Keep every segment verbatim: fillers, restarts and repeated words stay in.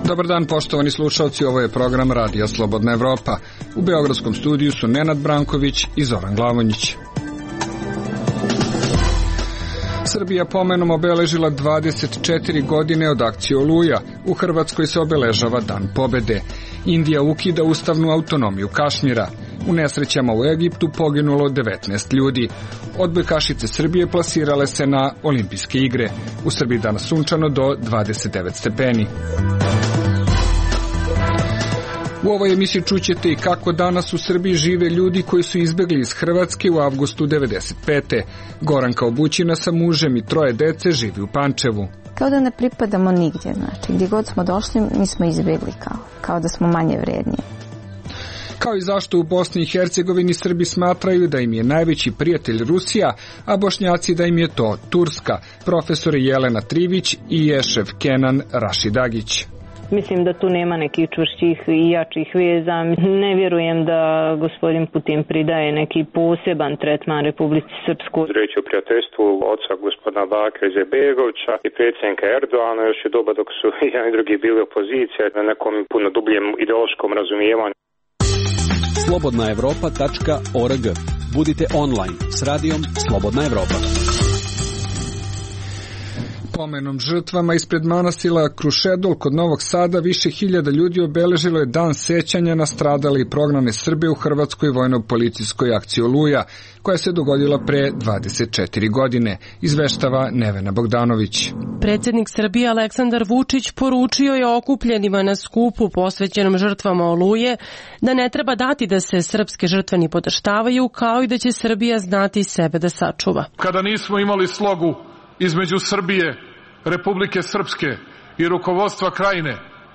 Dobar dan, poštovani slušalci, ovo je program Radija Slobodna Evropa. U beogradskom studiju su Nenad Branković i Zoran Glavonjić. Srbija pomenom obeležila dvadeset četiri godine od akcije Oluja. U Hrvatskoj se obeležava Dan pobede. Indija ukida ustavnu autonomiju Kašmira. U nesrećama u Egiptu poginulo devetnaest ljudi. Odbojkašice Srbije plasirale se na olimpijske igre. U Srbiji danas sunčano do dvadeset devet stepeni. U ovoj emisiji čućete i kako danas u Srbiji žive ljudi koji su izbegli iz Hrvatske u avgustu devedeset pete. Goranka Obućina sa mužem i troje dece živi u Pančevu. Kao da ne pripadamo nigdje, znači gdje god smo došli mi smo izbjegli kao, kao da smo manje vredniji. Kao i zašto u Bosni i Hercegovini Srbi smatraju da im je najveći prijatelj Rusija, a Bošnjaci da im je to Turska, profesori Jelena Trivić i Ješev Kenan Rašidagić. Mislim da tu nema nekih čvršćih i jačih veza. Ne vjerujem da gospodin Putin pridaje neki poseban tretman Republici Srpskoj. Reći o prijateljstvu oca gospodina Bakira Izetbegovića i predsjednika Erdoana još je doba dok su jedan i drugi bili opozicija na nekom puno dubljem ideološkom razumijevanju. slobodna evropa tačka org. Budite online s radijom Slobodna Evropa. Pomenom žrtvama ispred manastira Krušedol kod Novog Sada više hiljada ljudi obeležilo je dan sećanja na stradale i prognane Srbe u hrvatskoj vojno-policijskoj akciji Oluja, koja se dogodila pre dvadeset četiri godine, izveštava Nevena Bogdanović. Predsjednik Srbije Aleksandar Vučić poručio je okupljenima na skupu posvećenom žrtvama Oluje da ne treba dati da se srpske žrtve ni podaštavaju, kao i da će Srbija znati sebe da sačuva. Kada nismo imali slogu između Srbije, Republike Srpske i rukovodstva Krajine,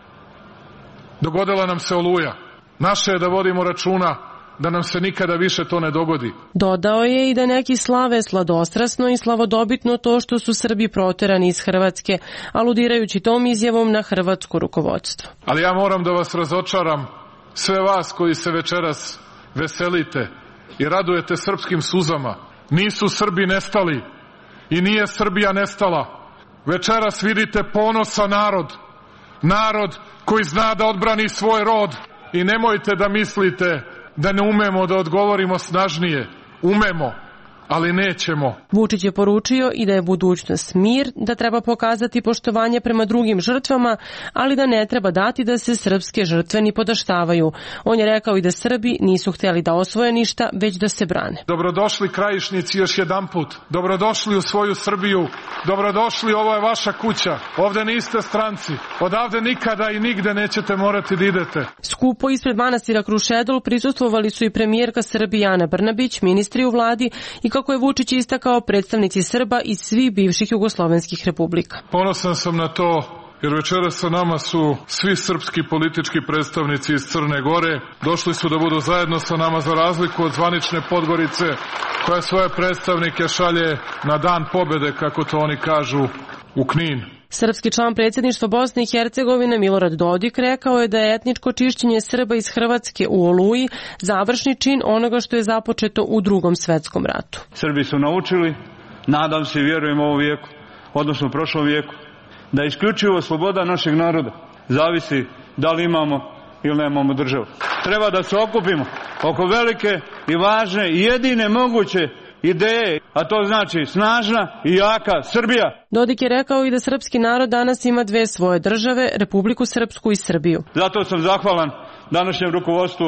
dogodila nam se Oluja. Naše je da vodimo računa da nam se nikada više to ne dogodi. Dodao je i da neki slave sladostrasno i slavodobitno to što su Srbi proterani iz Hrvatske, aludirajući tom izjavom na hrvatsko rukovodstvo. Ali ja moram da vas razočaram, sve vas koji se večeras veselite i radujete srpskim suzama. Nisu Srbi nestali i nije Srbija nestala. Večeras vidite ponosan narod, narod koji zna da odbrani svoj rod i nemojte da mislite da ne umemo da odgovorimo snažnije. Umemo, ali nećemo. Vučić je poručio i da je budućnost mir, da treba pokazati poštovanje prema drugim žrtvama, ali da ne treba dati da se srpske žrtve ni podaštavaju. On je rekao i da Srbi nisu htjeli da osvoje ništa, već da se brane. Dobrodošli Krajišnici još jedan put. Dobrodošli u svoju Srbiju. Dobrodošli, ovo je vaša kuća. Ovde niste stranci. Odavde nikada i nigde nećete morati da idete. Skupo ispred manastira Krušedol prisustvovali su i premijerka Srbije Ana Brnabić, ministri u vladi i kako je Vučić istakao predstavnici Srba iz svih bivših jugoslovenskih republika. Ponosan sam na to jer večeras sa nama su svi srpski politički predstavnici iz Crne Gore. Došli su da budu zajedno sa nama za razliku od zvanične Podgorice koja svoje predstavnike šalje na dan pobede, kako to oni kažu, u Knin. Srpski član predsjedništva Bosne i Hercegovine Milorad Dodik rekao je da je etničko čišćenje Srba iz Hrvatske u Oluji završni čin onoga što je započeto u Drugom svetskom ratu. Srbi su naučili, nadam se i vjerujem u ovom vijeku, odnosno u prošlom vijeku, da isključivo sloboda našeg naroda zavisi da li imamo ili nemamo državu. Treba da se okupimo oko velike i važne i jedine moguće ideje, a to znači snažna i jaka Srbija. Dodik je rekao i da srpski narod danas ima dve svoje države, Republiku Srpsku i Srbiju. Zato sam zahvalan današnjem rukovodstvu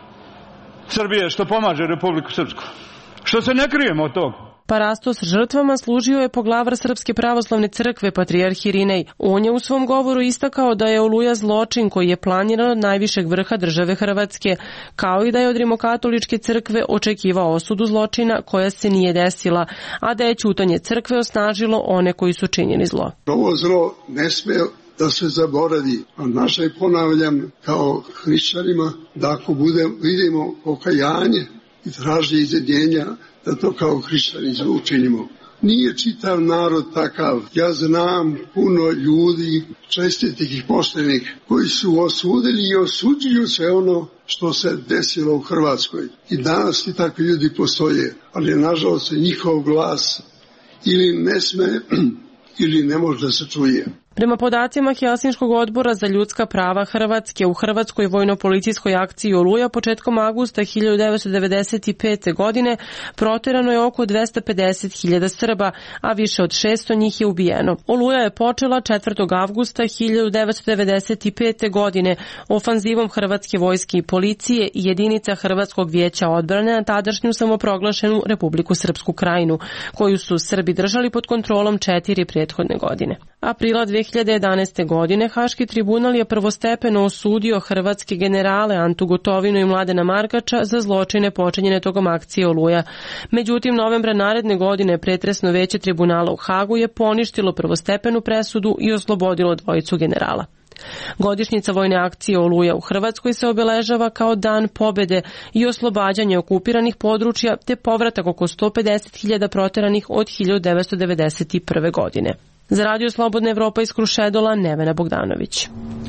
Srbije što pomaže Republiku Srpsku. Što se ne krijemo od toga. Parasto s žrtvama služio je poglavar Srpske pravoslavne crkve patrijarh Irinej. On je u svom govoru istakao da je Oluja zločin koji je planiran od najvišeg vrha države Hrvatske, kao i da je od Rimokatoličke crkve očekivao osudu zločina koja se nije desila, a da je ćutanje crkve osnažilo one koji su činili zlo. Ovo zlo ne sme da se zaboravi, a naše ponavljam kao hrišćanima da ako budemo, vidimo pokajanje i traži izjedinjenja, da to kao hrišćani učinimo. Nije čitav narod takav. Ja znam puno ljudi, čestitih i poštenih, koji su osudili i osuđuju sve ono što se desilo u Hrvatskoj. I danas ti takvi ljudi postoje, ali nažalost njihov glas ili ne sme ili ne može da se čuje. Prema podacima Helsinškog odbora za ljudska prava Hrvatske, u Hrvatskoj vojno-policijskoj akciji Oluja početkom avgusta hiljadu devetsto devedeset pete. godine proterano je oko dvesta pedeset hiljada Srba, a više od šesto njih je ubijeno. Oluja je počela četvrtog avgusta hiljadu devetsto devedeset pete. godine ofanzivom Hrvatske vojske i policije i jedinica Hrvatskog vijeća odbrane na tadašnju samoproglašenu Republiku Srpsku Krajinu, koju su Srbi držali pod kontrolom četiri prethodne godine. Aprila dve hiljade jedanaeste. godine Haški tribunal je prvostepeno osudio hrvatske generale Antu Gotovinu i Mladena Markača za zločine počinjene tokom akcije Oluja. Međutim, novembra naredne godine pretresno veće tribunala u Hagu je poništilo prvostepenu presudu i oslobodilo dvojicu generala. Godišnjica vojne akcije Oluja u Hrvatskoj se obeležava kao Dan pobede i oslobađanje okupiranih područja te povratak oko sto pedeset hiljada proteranih od hiljadu devetsto devedeset prve. godine. Za Radio Slobodna Evropa iz Krušedola, Nevena Bogdanović.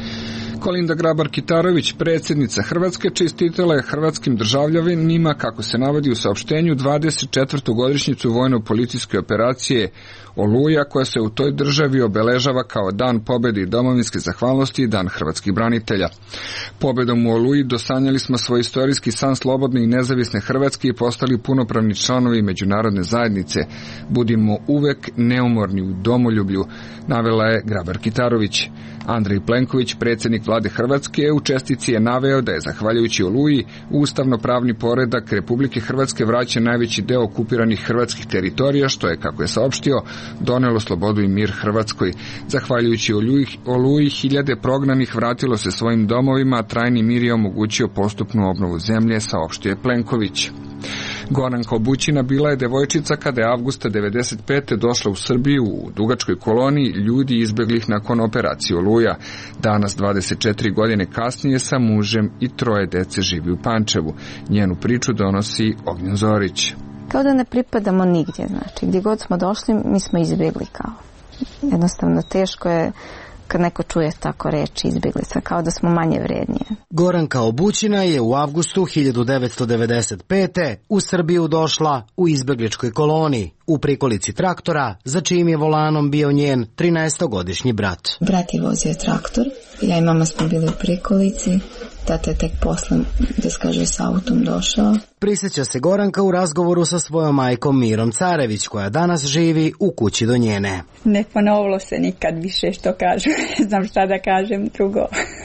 Kolinda Grabar-Kitarović, predsjednica Hrvatske, čestitala je hrvatskim državljanima, kako se navodi u saopštenju, dvadeset četvrtu godišnjicu vojno-policijske operacije Oluja, koja se u toj državi obeležava kao Dan pobjede i domovinske zahvalnosti i Dan hrvatskih branitelja. Pobjedom u Oluji dosanjali smo svoj istorijski san slobodne i nezavisne Hrvatske i postali punopravni članovi međunarodne zajednice. Budimo uvek neumorni u domoljublju, navela je Grabar-Kitarović. Andrej Plenković, predsjednik vlade Hrvatske, u čestici je naveo da je zahvaljujući Oluji ustavno-pravni poredak Republike Hrvatske vraća najveći deo okupiranih hrvatskih teritorija, što je, kako je saopštio, donelo slobodu i mir Hrvatskoj. Zahvaljujući Oluji, Oluji hiljade prognanih vratilo se svojim domovima, a trajni mir je omogućio postupnu obnovu zemlje, saopštio je Plenković. Goranka Obućina bila je devojčica kada je avgusta devedeset pete. došla u Srbiju u dugačkoj koloniji ljudi izbeglih nakon operacije Oluja. Danas, dvadeset četiri godine kasnije, sa mužem i troje dece živi u Pančevu. Njenu priču donosi Ognjen Zorić. Kao da ne pripadamo nigdje, znači gdje god smo došli mi smo izbjegli kao. Jednostavno teško je kad neko čuje tako reči izbjeglica, kao da smo manje vrednije. Goranka Obućina je u avgustu hiljadu devetsto devedeset pete. u Srbiju došla u izbjegličkoj koloniji, u prikolici traktora, za čijim je volanom bio njen trinaestogodišnji brat. Brat je vozio traktor, ja i mama smo bili u prikolici, tata je tek posle, da se kaže, s autom došao. Prisjeća se Goranka u razgovoru sa svojom majkom Mirom Carević, koja danas živi u kući do njene. Ne ponovilo se nikad više, što kažu, ne znam šta da kažem drugo.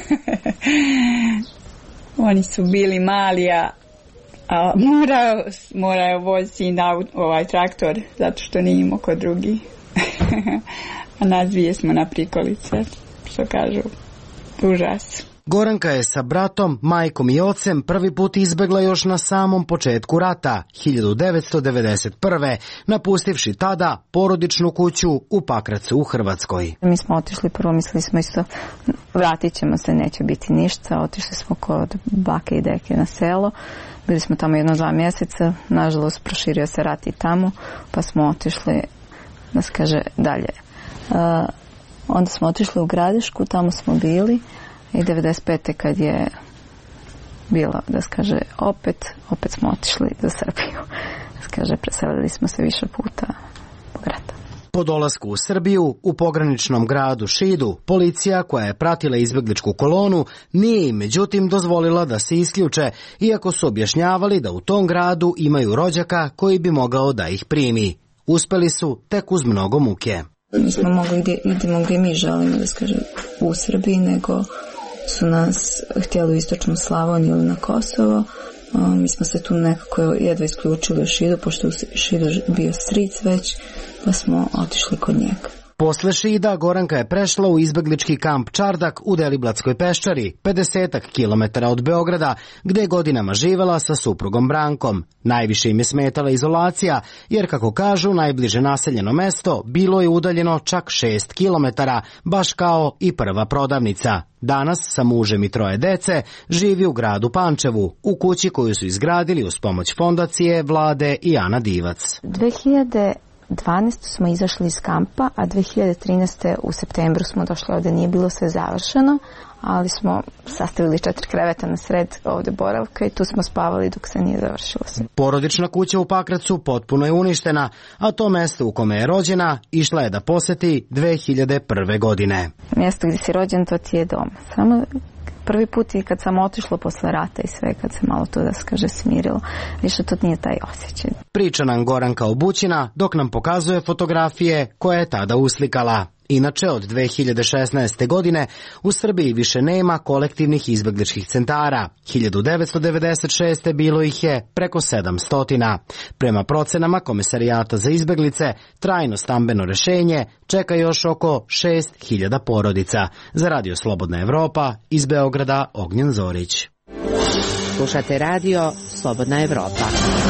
Oni su bili mali, a a morao, morao voziti na ovaj traktor, zato što nije imao kod drugi. A nas dvije smo na prikolice, što kažu, užas. Goranka je sa bratom, majkom i ocem prvi put izbegla još na samom početku rata, hiljadu devetsto devedeset prve. napustivši tada porodičnu kuću u Pakracu u Hrvatskoj. Mi smo otišli, prvo mislili smo isto, vratit ćemo se, neće biti ništa. Otišli smo kod bake i deke na selo. Bili smo tamo jedno dva mjeseca, nažalost proširio se rat i tamo, pa smo otišli, da se kaže, dalje. Uh, onda smo otišli u Gradišku, tamo smo bili. I devedeset pete kad je bilo, da se kaže, opet, opet smo otišli za Srbiju. Da se kaže, preselili smo se više puta od rata. Po dolasku u Srbiju, u pograničnom gradu Šidu, policija koja je pratila izbjegličku kolonu nije im međutim dozvolila da se isključe, iako su objašnjavali da u tom gradu imaju rođaka koji bi mogao da ih primi. Uspeli su tek uz mnogo muke. Nismo mogli gdje, idemo gdje mi želimo, da se kaže, u Srbiji, nego su nas htjeli u istočnu Slavoniju ili na Kosovo. Mi smo se tu nekako jedva isključili u Šidu, pošto u Šidu bio stric već, pa smo otišli kod njega. Posle Šida Goranka je prešla u izbeglički kamp Čardak u Deliblatskoj peščari, pedesetak kilometara od Beograda, gde je godinama živela sa suprugom Brankom. Najviše im je smetala izolacija, jer, kako kažu, najbliže naseljeno mesto bilo je udaljeno čak šest kilometara, baš kao i prva prodavnica. Danas, sa mužem i troje dece, živi u gradu Pančevu, u kući koju su izgradili uz pomoć fondacije, vlade i Ana Divac. dve hiljade dvanaeste. smo izašli iz kampa, a dve hiljade trinaeste. u septembru smo došli ovde, nije bilo sve završeno, ali smo sastavili četiri kreveta na sred ovde boravka i tu smo spavali dok se nije završilo sve. Porodična kuća u Pakracu potpuno je uništena, a to mesto u kome je rođena išla je da poseti dve hiljade prve. godine. Mjesto gdje si rođen, to ti je dom. Samo prvi put i kad sam otišla posle rata i sve, kad se malo to, da se kaže, smirilo, više to nije taj osjećaj. Priča nam Goranka Obućina dok nam pokazuje fotografije koje je tada uslikala. Inače, od dve hiljade šesnaeste. godine u Srbiji više nema kolektivnih izbegličkih centara. hiljadu devetsto devedeset šeste. bilo ih je preko sedamsto. Prema procenama Komesarijata za izbeglice, trajno stambeno rešenje čeka još oko šest hiljada porodica. Za Radio Slobodna Evropa, iz Beograda, Ognjen Zorić. Slušate Radio Slobodna Evropa.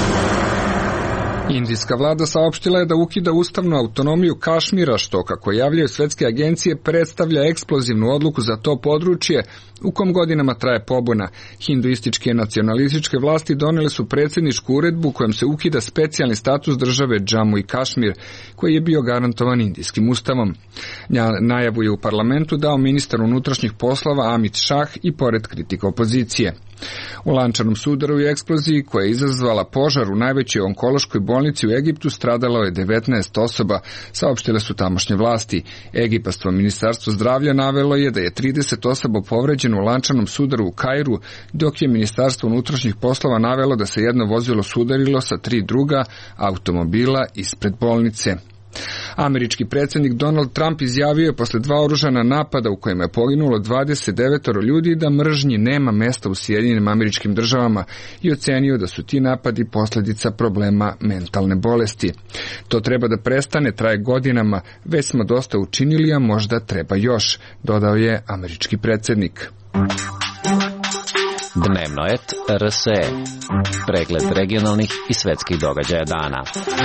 Indijska vlada saopštila je da ukida ustavnu autonomiju Kašmira, što, kako javljaju svetske agencije, predstavlja eksplozivnu odluku za to područje u kom godinama traje pobuna. Hinduističke i nacionalističke vlasti donele su predsjedničku uredbu kojom se ukida specijalni status države Džamu i Kašmir, koji je bio garantovan indijskim ustavom. Najavu je u parlamentu dao ministar unutrašnjih poslova Amit Shah i pored kritika opozicije. U lančanom sudaru i eksploziji koja je izazvala požar u najvećoj onkološkoj bolnici u Egiptu stradalo je devetnaest osoba, saopštile su tamošnje vlasti. Egipatsko ministarstvo zdravlja navelo je da je trideset osoba povređeno u lančanom sudaru u Kairu, dok je ministarstvo unutrašnjih poslova navelo da se jedno vozilo sudarilo sa tri druga automobila ispred bolnice. Američki predsjednik Donald Trump izjavio je posle dva oružana napada u kojima je poginulo dvadeset devet ljudi da mržnji nema mesta u Sjedinjenim Američkim Državama i ocenio da su ti napadi posljedica problema mentalne bolesti. To treba da prestane, traje godinama, već smo dosta učinili, a možda treba još, dodao je američki predsjednik. Dnevnoet R S E. Pregled regionalnih i svetskih događaja dana.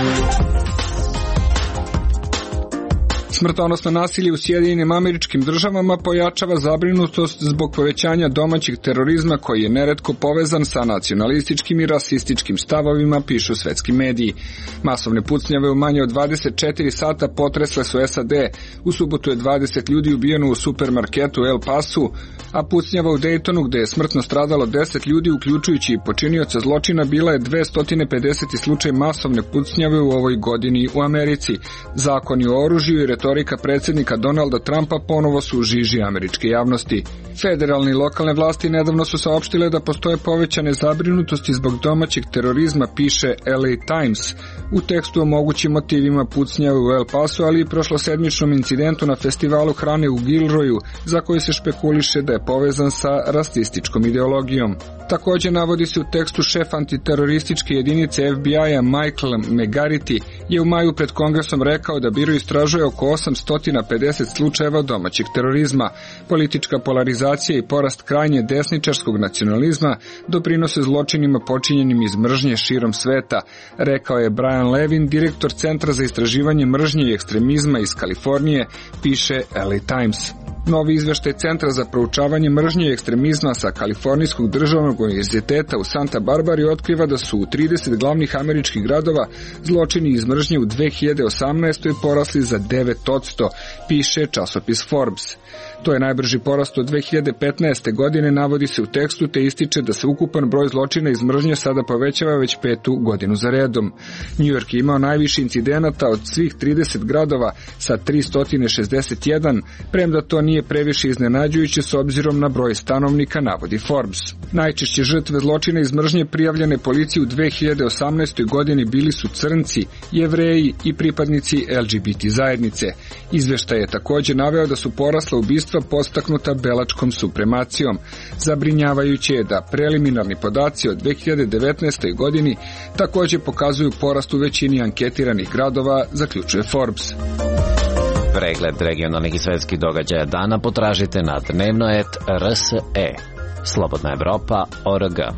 Smrtonosno nasilje u Sjedinjenim Američkim Državama pojačava zabrinutost zbog povećanja domaćeg terorizma koji je neretko povezan sa nacionalističkim i rasističkim stavovima, pišu svetski mediji. Masovne pucnjave u manje od dvadeset četiri sata potresle su S A D. U subotu je dvadeset ljudi ubijeno u supermarketu El Pasu, a pucnjava u Daytonu, gde je smrtno stradalo deset ljudi, uključujući i počinioca zločina, bila je dvesta pedeset slučaj masovne pucnjave u ovoj godini u Americi. Zakoni o oružju i retorika predsjednika Donalda Trumpa ponovo su u žiži američke javnosti. Federalne i lokalne vlasti nedavno su saopštile da postoje povećane zabrinutosti zbog domaćeg terorizma, piše L A Times. U tekstu o mogućim motivima pucnjave u El Pasu, ali i prošlosedmičnom incidentu na festivalu hrane u Gilroyu, za koji se špekuliše da je povezan sa rasističkom ideologijom. Također navodi se u tekstu šef antiterorističke jedinice F B I-a Michael McGarity je u maju pred Kongresom rekao da biro istražuje oko osamsto pedeset slučajeva domaćeg terorizma. Politička polarizacija i porast krajnje desničarskog nacionalizma doprinose zločinima počinjenim iz mržnje širom sveta, rekao je Brian Levin, direktor Centra za istraživanje mržnje i ekstremizma iz Kalifornije, piše L A Times. Novi izveštaj Centra za proučavanje mržnje i ekstremizma sa Kalifornijskog državnog univerziteta u Santa Barbari otkriva da su u trideset glavnih američkih gradova zločini iz mržnje u dve hiljade osamnaestoj porasli za devet posto, piše časopis Forbes. To je najbrži porast od dve hiljade petnaeste. godine, navodi se u tekstu, te ističe da se ukupan broj zločina iz mržnje sada povećava već petu godinu za redom. New York je imao najviše incidenata od svih trideset gradova sa tristo šezdeset jedan, premda to nije previše iznenađujuće s obzirom na broj stanovnika, navodi Forbes. Najčešće žrtve zločina iz mržnje prijavljene policiji u dve hiljade osamnaestoj. godini bili su crnci, Jevreji i pripadnici L G B T zajednice. Izveštaj je također naveo da su porasla ubistva podstaknuta belačkom supremacijom. Zabrinjavajuće je da preliminarni podaci od dve hiljade devetnaestoj. godini također pokazuju porast u većini anketiranih gradova, zaključuje Forbes. Pregled regionalnih i svetskih događaja dana potražite na Dnevnoet R S E. Slobodna Evropa O R G.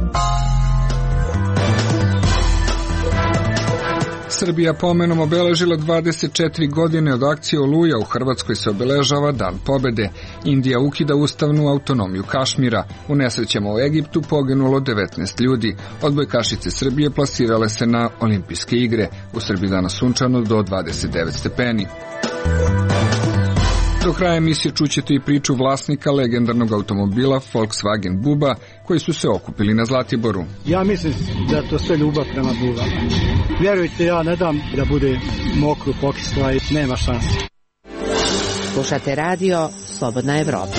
Srbija pomenom obeležila dvadeset četiri godine od akcije Oluja, u Hrvatskoj se obeležava Dan pobede. Indija ukida ustavnu autonomiju Kašmira. U nesrećama u Egiptu poginulo devetnaest ljudi. Odbojkašice Srbije plasirale se na olimpijske igre. U Srbiji danas sunčano do dvadeset devet stepeni. Do kraja emisije čućete i priču vlasnika legendarnog automobila Volkswagen Buba koji su se okupili na Zlatiboru. Ja mislim da je to sve ljubav prema Bubama. Vjerujte, ja ne dam da bude mokru pokisla i nema šanse. Slušate radio Slobodna Evropa.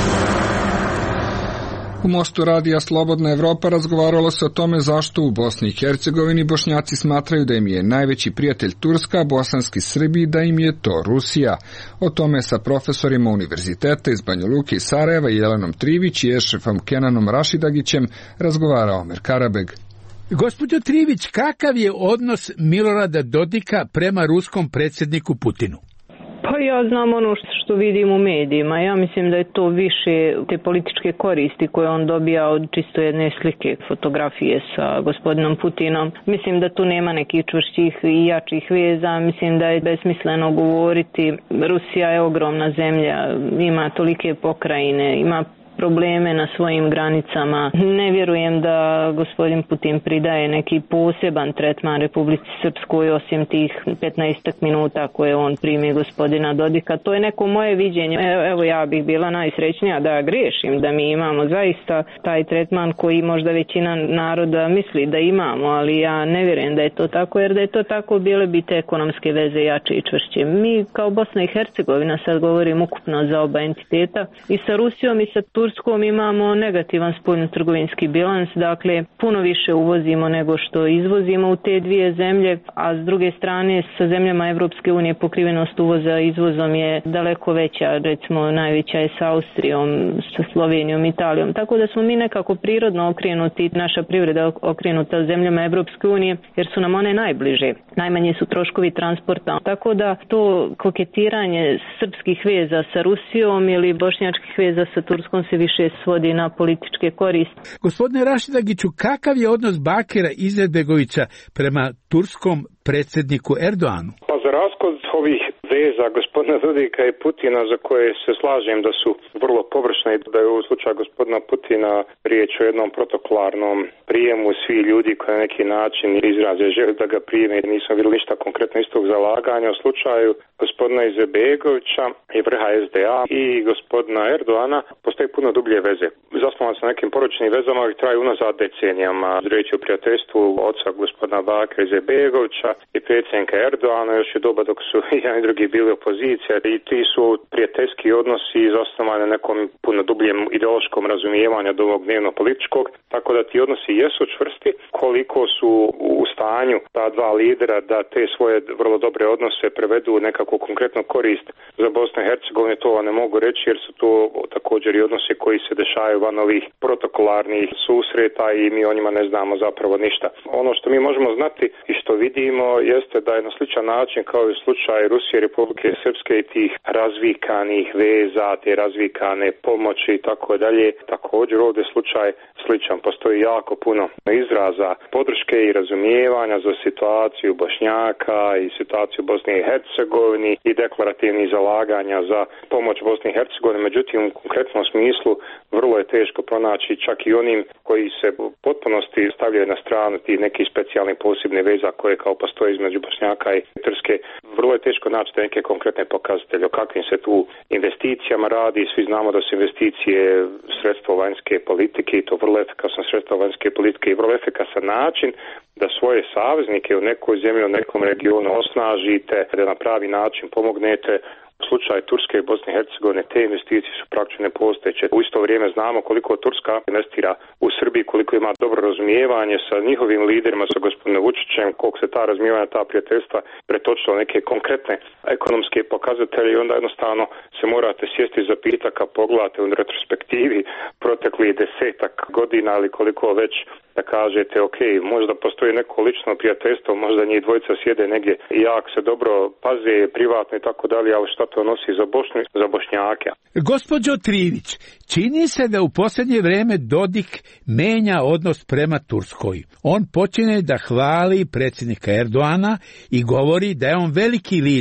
U mostu radija Slobodna Evropa razgovaralo se o tome zašto u Bosni i Hercegovini Bošnjaci smatraju da im je najveći prijatelj Turska, bosanski Srbi da im je to Rusija. O tome sa profesorima univerziteta iz Banja Luke i Sarajeva Jelenom Trivić i Ešrefom Kenanom Rašidagićem razgovarao Omer Karabeg. Gospođo Trivić, kakav je odnos Milorada Dodika prema ruskom predsjedniku Putinu? Pa ja znam ono što vidim u medijima. Ja mislim da je to više te političke koristi koje on dobija od čisto jedne slike, fotografije sa gospodinom Putinom. Mislim da tu nema nekih čvršćih i jačih veza. Mislim da je besmisleno govoriti. Rusija je ogromna zemlja, ima tolike pokrajine, ima probleme na svojim granicama. Ne vjerujem da gospodin Putin pridaje neki poseban tretman Republici Srpskoj osim tih petnaest minuta koje on primi gospodina Dodika. To je neko moje viđenje. Evo, ja bih bila najsrećnija da grešim, da mi imamo zaista taj tretman koji možda većina naroda misli da imamo, ali ja ne vjerujem da je to tako, jer da je to tako bile bi te ekonomske veze jače i čvršće. Mi kao Bosna i Hercegovina, sad govorim ukupno za oba entiteta, i sa Rusijom i sa Turskom imamo negativan spoljno-trgovinski bilans, dakle puno više uvozimo nego što izvozimo u te dvije zemlje, a s druge strane sa zemljama Evropske unije pokrivenost uvoza izvozom je daleko veća, recimo najveća je sa Austrijom, sa Slovenijom, Italijom, tako da smo mi nekako prirodno okrenuti, naša privreda okrenuta zemljama Evropske unije jer su nam one najbliže, najmanje su troškovi transporta, tako da to koketiranje srpskih veza sa Rusijom ili bošnjačkih veza sa Turskom se više svodi na političke koriste. Gospodine Rašidagiću, kakav je odnos Bakira Izetbegovića prema turskom predsjedniku Erdoanu? Pa za razliku od ovih veza gospodina Dodika i Putina, za koje se slažem da su vrlo površne, da je u slučaju gospodina Putina riječ o jednom protokolarnom prijemu svi ljudi koji na neki način izraze žele da ga prime, nisam vidjeli ništa konkretno istog zalaganja. U slučaju gospodina Izetbegovića i vrha es de a i gospodina Erdoana postoji puno dublje veze. Zasnovan se na nekim poročnim vezama koji traju unazad decenijama. Riječ je o prijateljstvu oca gospodina Bakira Izetbegovića i predsjednika Erdoana još je doba dok su jedan i drugi bili opozicija i ti su prijateljski odnosi zasnovani na nekom puno dubljem ideološkom razumijevanju od ovog dnevno političkog, tako da ti odnosi jesu čvrsti. Koliko su u stanju ta dva lidera da te svoje vrlo dobre odnose prevedu u nekakvu konkretnu korist za Bosnu i Hercegovinu, to ne mogu reći jer su to također i odnosi koji se dešavaju van ovih protokolarnih susreta i mi o njima ne znamo zapravo ništa. Ono što mi možemo znati i što vidimo jeste da je na sličan način kao i u slučaju Rusije, Republike Srpske i tih razvikanih veza, te razvikane pomoći i tako dalje, također ovdje slučaj sličan. Postoji jako puno izraza podrške i razumijevanja za situaciju Bošnjaka i situaciju Bosne i Hercegovini i deklarativnih zalaganja za pomoć Bosni i Hercegovini. Međutim, u konkretnom smislu vrlo je teško pronaći čak i onim koji se u potpunosti stavljaju na stranu tih nekih specijalnih posebnih veza koje kao postoje između Bošnjaka i Turske. Vrlo je teško naći neke konkretne pokazatelje o kakvim se tu investicijama radi. Svi znamo da su investicije sredstvo vanjske politike i to vrlo efikasno sredstvo vanjske politike i vrlo efikasan način da svoje saveznike u nekoj zemlji, u nekom regionu osnažite, da na pravi način pomognete. U slučaju Turske i Bosne i Hercegovine te investicije su praktično nepostojeće. U isto vrijeme znamo koliko Turska investira u Srbiji, koliko ima dobro razumijevanje sa njihovim liderima, sa gospodinom Vučićem, koliko se ta razumijevanja, ta prijateljstva pretočila neke konkretne ekonomske pokazatelje i onda jednostavno se morate sjesti za pitaka, pogledate u retrospektivi protekli desetak godina ili koliko već da kažete, ok, možda postoji neko lično prijateljstvo, možda njih dvojica sjede negdje i jak se dobro paze, privatno i tako dalje, ali šta to nosi za Bosnu, za Bošnjake. Gospođo Trivić, čini se da u posljednje vrijeme Dodik menja odnos prema Turskoj. On počine da hvali predsjednika Erdoana i govori da je on veliki lider.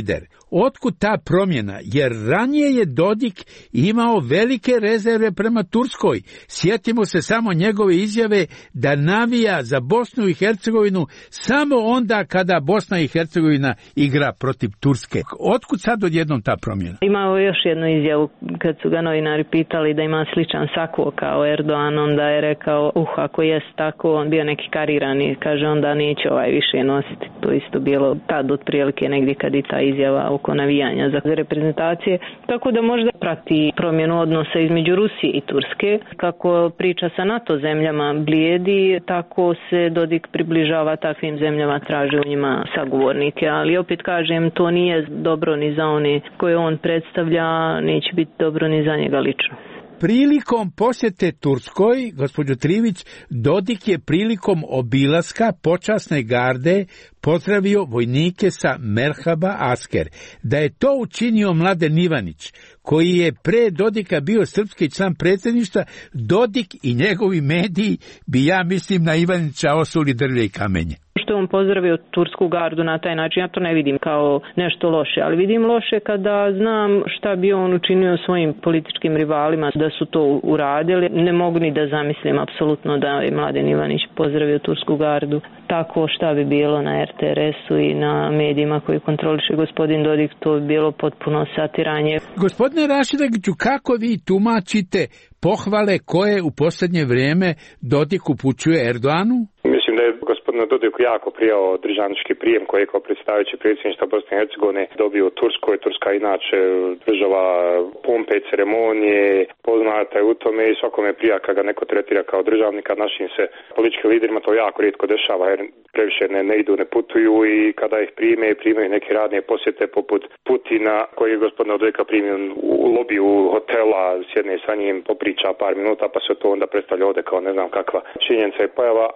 otkud ta promjena, jer ranije je Dodik imao velike rezerve prema Turskoj. Sjetimo se samo njegove izjave da navija za Bosnu i Hercegovinu samo onda kada Bosna i Hercegovina igra protiv Turske. Otkud sad odjednom ta promjena? Imao još jednu izjavu kad su ga novinari pitali da ima sličan sako kao Erdogan, onda je rekao, uh, ako jest tako, on bio neki karirani, kaže onda neće ovaj više nositi. To isto bilo tad otprilike negdje kad i ta izjava oko navijanja za reprezentacije. Tako da možda prati promjenu odnosa između Rusije i Turske. Kako priča sa NATO zemljama blijedi, tako se Dodik približava takvim zemljama, traži u njima sagovornike. Ali opet kažem, to nije dobro ni za one koje on predstavlja, neće biti dobro ni za njega lično. Prilikom posjete Turskoj, gospođo Trivić, Dodik je prilikom obilaska počasne garde pozdravio vojnike sa Merhaba Asker. Da je to učinio Mladen Ivanić, koji je pre Dodika bio srpski član predsjedništva, Dodik i njegovi mediji bi, ja mislim, na Ivanića osuli drvlje i kamenje. Što je on pozdravio tursku gardu na taj način, ja to ne vidim kao nešto loše, ali vidim loše kada znam šta bi on učinio svojim političkim rivalima da su to uradili. Ne mogu ni da zamislim apsolutno da je Mladen Ivanić pozdravio tursku gardu. Tako šta bi bilo na er te er esu i na medijima koji kontroliše gospodin Dodik, to bi bilo potpuno satiranje. Gospodine Rašidagiću, kako vi tumačite pohvale koje u posljednje vrijeme Dodik upućuje Erdoganu? Mislim da je gospodin Dodik jako prijao državnički prijem koji je kao predstavljajući predsjedništva Bosne i Hercegovine dobio u Turskoj. Turska inače država pompe i ceremonije, poznata je u tome i svakome prija kad ga neko tretira kao državnika. Našim se političkim liderima to jako rijetko dešava jer previše ne, ne idu, ne putuju i kada ih prime, primaju neke radne posjete poput Putina koji je gospodina Dodika primio u lobiju hotela, sjedne sa njim, popriča par minuta pa se to onda predstavlja ovdje kao ne znam kakva činjenica i pojava.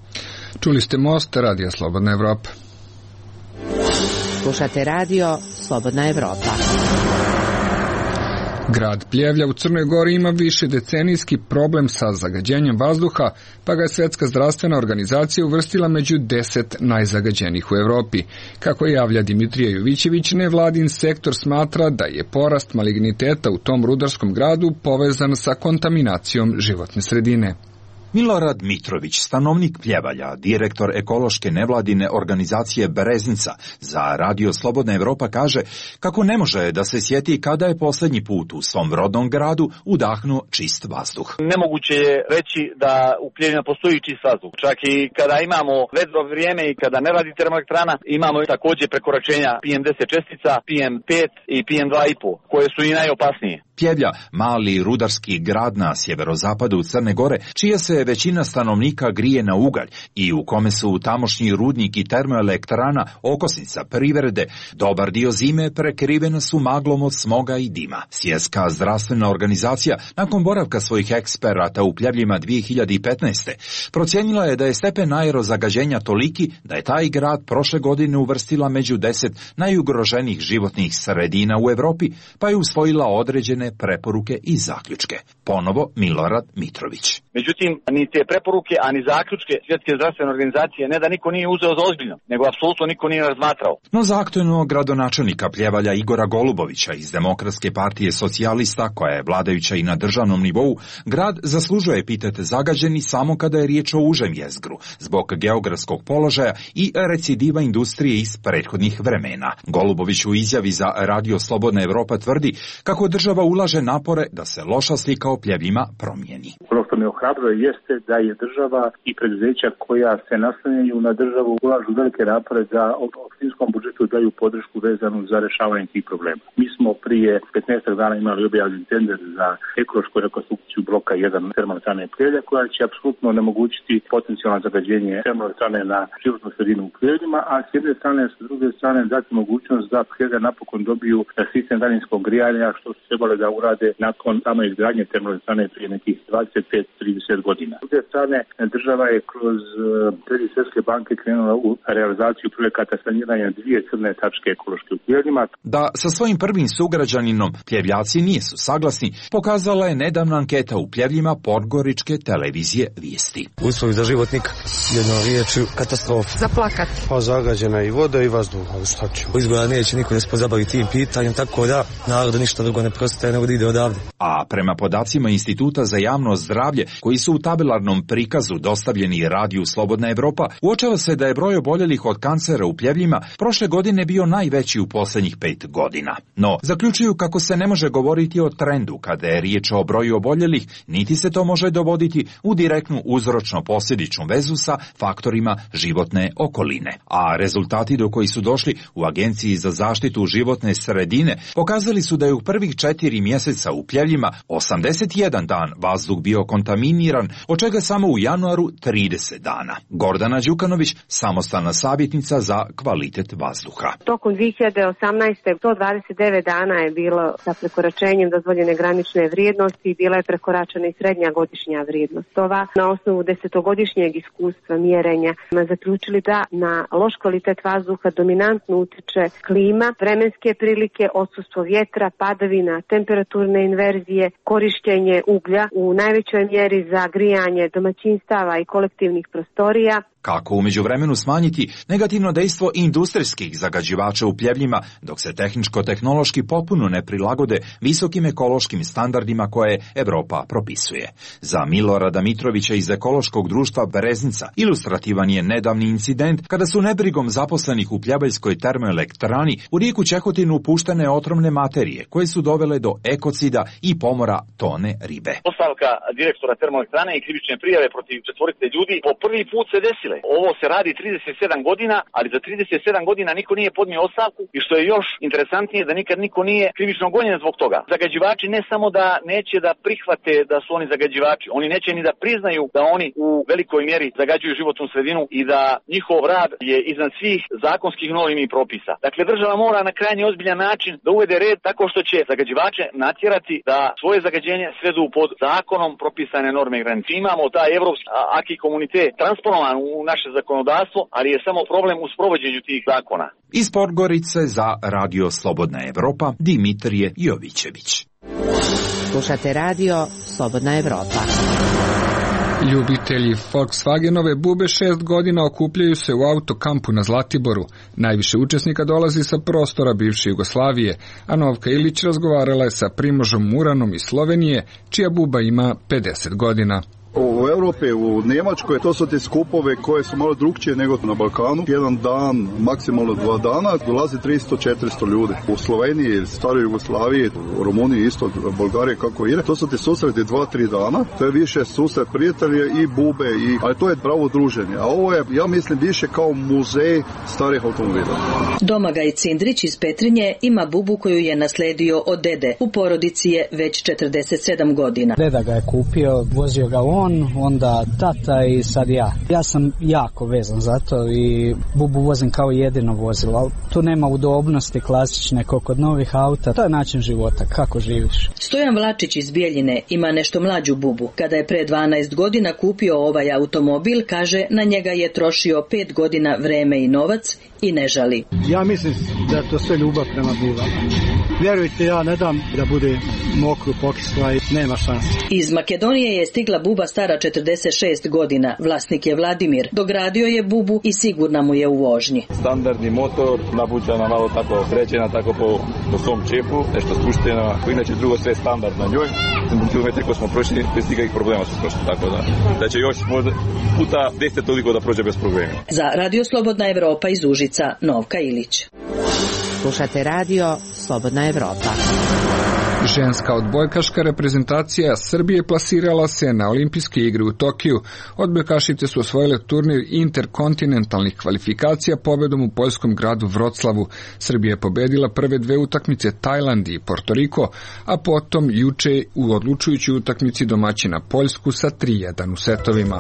Čuli ste Most, Radio Slobodna Evropa. Slušate Radio Slobodna Evropa. Grad Pljevlja u Crnoj Gori ima više decenijski problem sa zagađenjem vazduha, pa ga je Svjetska zdravstvena organizacija uvrstila među deset najzagađenijih u Europi. Kako javlja Dimitrije Jovićević, nevladin sektor smatra da je porast maligniteta u tom rudarskom gradu povezan sa kontaminacijom životne sredine. Milorad Mitrović, stanovnik Pljevalja, direktor ekološke nevladine organizacije Bereznica, za Radio Slobodna Evropa kaže kako ne može da se sjeti kada je posljednji put u svom rodnom gradu udahnuo čist vazduh. Nemoguće je reći da u Pljevljima postoji čist vazduh. Čak i kada imamo vedro vrijeme i kada ne radi termoelektrana, imamo također prekoračenja P M deset čestica, P M pet i P M dva i pet, koje su i najopasnije. Pljevlja, mali rudarski grad na sjeverozapadu Crne Gore, čija se većina stanovnika grije na ugalj i u kome su tamošnji rudnik i termoelektrana okosnica privrede, dobar dio zime prekrivena su maglom od smoga i dima. Svjetska zdravstvena organizacija, nakon boravka svojih eksperata u Pljevljima dvije hiljade petnaeste. procijenila je da je stepen aerozagađenja toliki da je taj grad prošle godine uvrstila među deset najugroženijih životnih sredina u Europi, pa je usvojila određene preporuke i zaključke. Ponovo Milorad Mitrović. Međutim, ni te preporuke, a ni zaključke Svjetske zdravstvene organizacije ne da niko nije uzeo za ozbiljno, nego apsolutno niko nije razmatrao. No za aktuelnog gradonačelnika Pljevalja Igora Golubovića iz Demokratske partije socijalista, koja je vladajuća i na državnom nivou, grad zaslužuje epitete zagađeni samo kada je riječ o užem jezgru, zbog geografskog položaja i recidiva industrije iz prethodnih vremena. Golubović u izjavi za Radio Slobodna Evropa tvrdi kako država ulaže napore da se loša slika o Pljevljima promijeni. Ono što me ohrabruje jeste da je država i preduzeća koja se naslanjaju na državu ulažu velike napore da u opštinskom budžetu daju podršku vezanu za rješavanje tih problema. Mi smo prije petnaest dana imali objavljen tender za ekološku rekonstrukciju bloka jedan termoelektrane Pljevlja, koja će apsolutno onemogućiti potencijalno zagađenje termoelektrane na životnu sredinu u Pljevljima, a s jedne strane, s druge strane dati mogućnost da Pljevlja napokon dobiju sistem daljinskog grijanja, što su trebali da urade nakon same izgradnje termoelektrane prije nekih dvadeset pet do trideset trideset godina. S druge strane, država je kroz kredit Svjetske banke krenula u realizaciju projekata saniranja dvije crne tačke ekološke u Pljevljima. Da sa svojim prvim sugrađaninom Pljevljaci nisu saglasni, pokazala je nedavna anketa u Pljevljima Podgoričke televizije Vijesti. Uslovi za život nikak, jednom riječju katastrofa. Za plakat. Pa zagađena i voda i vazduh, ali šta ću. Izgleda neće niko ne se pozabaviti tim pitanjem, tako da narodu ništa drugo ne prostaje nego da ide odavde. A prema podacima Instituta za javno zdravlje, koji su u tabelarnom prikazu dostavljeni radiju Slobodna Evropa, uočava se da je broj oboljelih od kancera u Pljevljima prošle godine bio najveći u posljednjih pet godina. No, zaključuju kako se ne može govoriti o trendu kada je riječ o broju oboljelih, niti se to može dovoditi u direktnu uzročno-posljedičnu vezu sa faktorima životne okoline. A rezultati do koji su došli u Agenciji za zaštitu životne sredine pokazali su da je u prvih četiri mjeseca u Pljevljima osamdeset jedan dan vazduh bio kontaminiran, od čega samo u januaru trideset dana. Gordana Đukanović, samostalna savjetnica za kvalitet vazduha. Tokom dvije hiljade osamnaeste. sto dvadeset devet dana je bilo sa prekoračenjem dozvoljene granične vrijednosti i bila je prekoračena i srednja godišnja vrijednost. Ova na osnovu desetogodišnjeg iskustva mjerenja smo zaključili da na loš kvalitet vazduha dominantno utiče klima, vremenske prilike, odsustvo vjetra, padavina, temperaturne inverzije, korištenje uglja u najvećoj mjeri za grijanje domaćinstava i kolektivnih prostorija. Kako u međuvremenu smanjiti negativno dejstvo industrijskih zagađivača u Pljevljima, dok se tehničko-tehnološki potpuno ne prilagode visokim ekološkim standardima koje Evropa propisuje. Za Milorada Mitrovića iz ekološkog društva Bereznica ilustrativan je nedavni incident kada su nebrigom zaposlenih u Pljebeljskoj termoelektrani u rijeku Čehotinu puštene otrovne materije koje su dovele do ekocida i pomora tone ribe. Ostavka direktora termoelektrane i krivične prijave protiv četvorice ljudi po prvi put se desile. Ovo se radi trideset sedam godina, ali za trideset sedam godina niko nije podnio ostavku i što je još interesantnije da nikad niko nije krivično gonjen zbog toga. Zagađivači ne samo da neće da prihvate da su oni zagađivači, oni neće ni da priznaju da oni u velikoj mjeri zagađuju životnu sredinu i da njihov rad je iznad svih zakonskih normi i propisa. Dakle, država mora na krajnje ozbiljan način da uvede red tako što će zagađivače natjerati da svoje zagađenje svedu pod zakonom propisane norme i granice. Imamo taj evropski aki komunitet transponovan u naše zakonodavstvo, ali je samo problem u sprovođenju tih zakona. Iz Podgorice za Radio Slobodna Evropa, Dimitrije Jovićević. Slušate radio Slobodna Evropa. Ljubitelji Volkswagenove bube šest godina okupljaju se u autokampu na Zlatiboru. Najviše učesnika dolazi sa prostora bivše Jugoslavije, a Novka Ilić razgovarala je sa Primožom Muranom iz Slovenije, čija buba ima pedeset godina. U Europi, u Njemačkoj, to su te skupove koje su malo drugčije nego na Balkanu. Jedan dan, maksimalno dva dana, dolazi tristo do četiristo ljudi. U Sloveniji, staroj Jugoslaviji, u Rumuniji isto, Bolgarije kako ide. To su te susreti dva, tri dana. To je više susret prijatelja i bube, i, ali to je pravo druženje. A ovo je, ja mislim, više kao muzej starih automobila. Domagaj Cindrić iz Petrinje ima bubu koju je nasledio od dede. U porodici je već četrdeset sedam godina. Deda ga je kupio, vozio ga on, onda tata i sad ja. Ja sam jako vezan za to i bubu vozim kao jedino vozilo, ali tu nema udobnosti klasične kao kod novih auta. To je način života, kako živiš. Stojan Vlačić iz Bijeljine ima nešto mlađu bubu. Kada je pre dvanaest godina kupio ovaj automobil, kaže, na njega je trošio pet godina vreme i novac i ne žali. Ja mislim da je to sve ljubav prema bubama. Vjerujte, ja ne dam da bude mokru pokisla i nema šanse. Iz Makedonije je stigla buba stara četrdeset šest godina. Vlasnik je Vladimir. Dogradio je bubu i sigurna mu je u vožnji. Standardni motor, nabuđena malo tako sređena, tako po, po svom čepu, nešto spuštena, inače drugo sve standard na njoj. Kilometri koji smo prošli, bez nikakvih problema su prošli, tako da, da će još možda puta deset toliko da prođe bez problema. Za Radio Slobodna Evropa iz Užica, Novka Ilić. Slušate radio Slobodna Evropa. Ženska odbojkaška reprezentacija Srbije plasirala se na olimpijske igre u Tokiju. Odbojkašice su osvojile turnir interkontinentalnih kvalifikacija pobedom u poljskom gradu Vroclavu. Srbija je pobedila prve dve utakmice Tajland i Portoriko, a potom juče u odlučujućoj utakmici domaćina Poljsku sa tri jedan u setovima.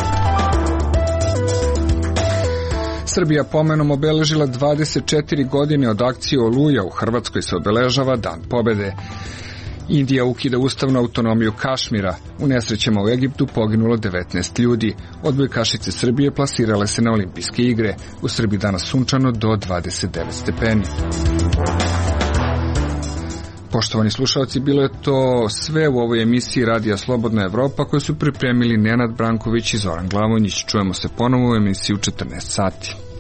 Srbija pomenom obeležila dvadeset četiri godine od akcije Oluja, u Hrvatskoj se obeležava Dan pobede. Indija ukida ustavnu autonomiju Kašmira. U nesrećama u Egiptu poginulo devetnaest ljudi. Odbojkašice Srbije plasirale se na olimpijske igre. U Srbiji danas sunčano do dvadeset devet stepeni. Poštovani slušalci, bilo je to sve u ovoj emisiji Radija Slobodna Evropa koju su pripremili Nenad Branković i Zoran Glavonjić. Čujemo se ponovo u emisiji u četrnaest sati.